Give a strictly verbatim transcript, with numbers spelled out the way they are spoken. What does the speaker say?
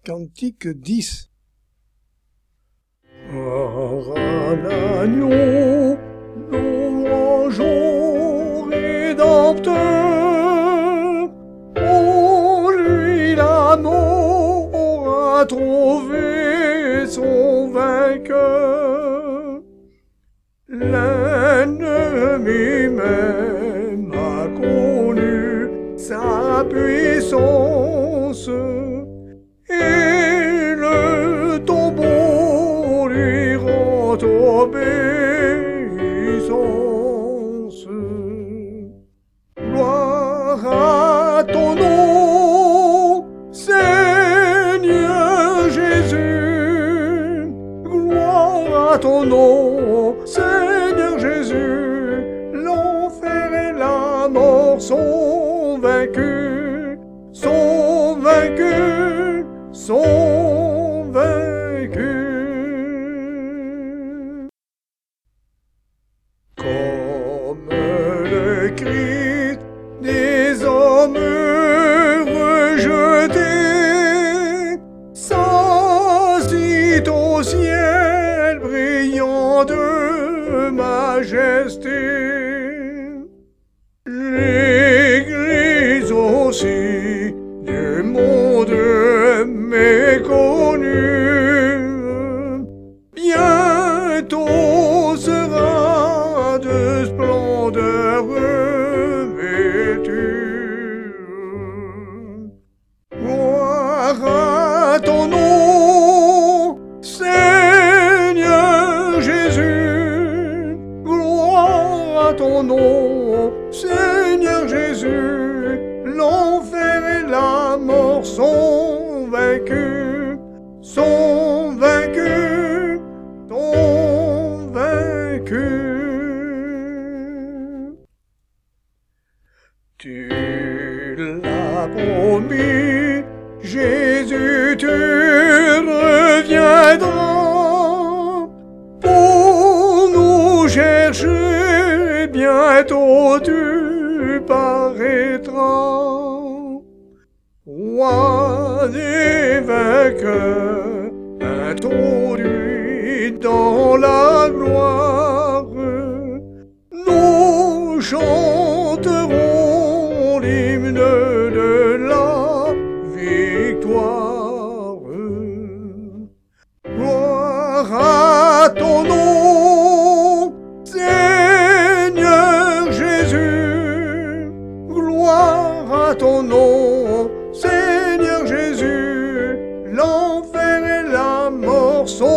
Cantique dix. Gloire à l'agneau, louange au Rédempteur. En lui la mort a trouvé son vainqueur. L'ennemi même a connu sa puissance, et le tombeau lui rend obéissance. Gloire à ton nom, Seigneur Jésus. Gloire à ton nom, Seigneur Jésus. L'enfer et la mort sont vaincus, sont vaincus, sont vaincus. Comme le cri des hommes rejetés s'assit au ciel brillant de majesté. L'Église aussi du monde méconnu bientôt sera de splendeur revêtue. Gloire à ton nom, Seigneur Jésus. Gloire à ton nom, Seigneur Jésus. L'enfer et la mort sont vaincus, sont vaincus, sont vaincus. Tu l'as promis, Jésus, tu reviendras pour nous chercher, bientôt tu paraîtras. Roi des vainqueurs, introduit dans la gloire, nous chanterons l'hymne de la victoire. Gloire à ton nom, Seigneur Jésus. Gloire à ton nom, Seigneur Jésus. L'enfer et la mort sont